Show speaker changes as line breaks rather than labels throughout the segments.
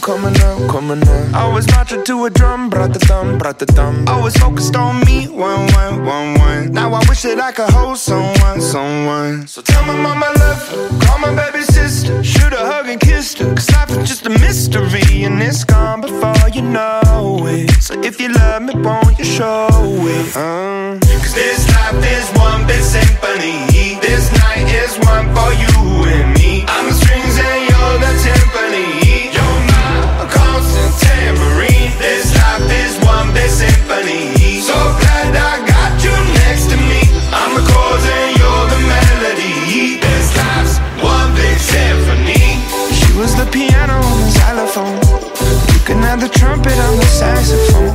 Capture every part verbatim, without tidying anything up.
coming up, coming up. I was marching to a drum, brought the thumb, brought the thumb. Always focused on me, one, one, one, one. Now I wish that I could hold someone, someone. So tell my mama I love her, call my baby sister, shoot a hug and kiss her. Cause life is just a mystery and it's gone before you know it. So if you love me, won't you show it? Uh.
Cause this life is one big symphony. This night is one for you and me. I'm the strings and you're the timpani. You're my constant tambourine. This life is one big symphony. So glad I got you next to me. I'm the chords and you're the melody. This life's one big symphony.
She was the piano on the xylophone. You can have the trumpet on the saxophone.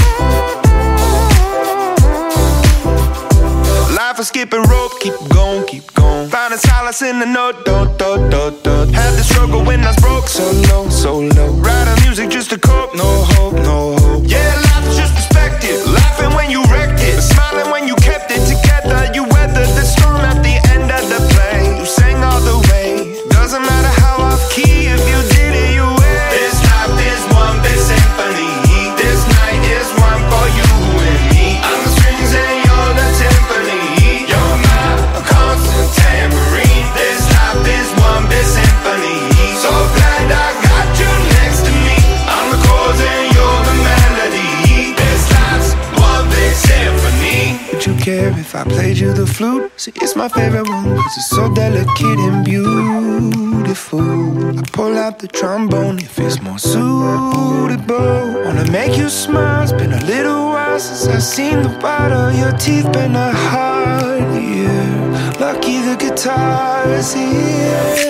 Life is skipping rope, keep going, keep going. Finding solace in the note, do, do, do, do. Had the struggle when I was broke, so low, so low. Writing music just to cope, no hope, no hope. Yeah, life is just perspective. Laughing when you wrecked it, smiling when you kept it together. You weathered the storm at the end of the play. You sang all the way. Doesn't matter how off key, if you did it, you win.
This life is one big symphony. This night is one for you and me. I'm the strings and you're the timpani. You're my constant tambourine. This life is one big symphony. So glad I got you next to me. I'm the chords and you're the melody. This life's one big symphony.
Would you care if I played you the flute? See, it's my favorite one, cause it's so delicate and beautiful. I pull out the trombone if it's more suitable. Wanna make you smile, it's been a little while since I've seen the white of your teeth. Been a hard year, lucky the guitar is here.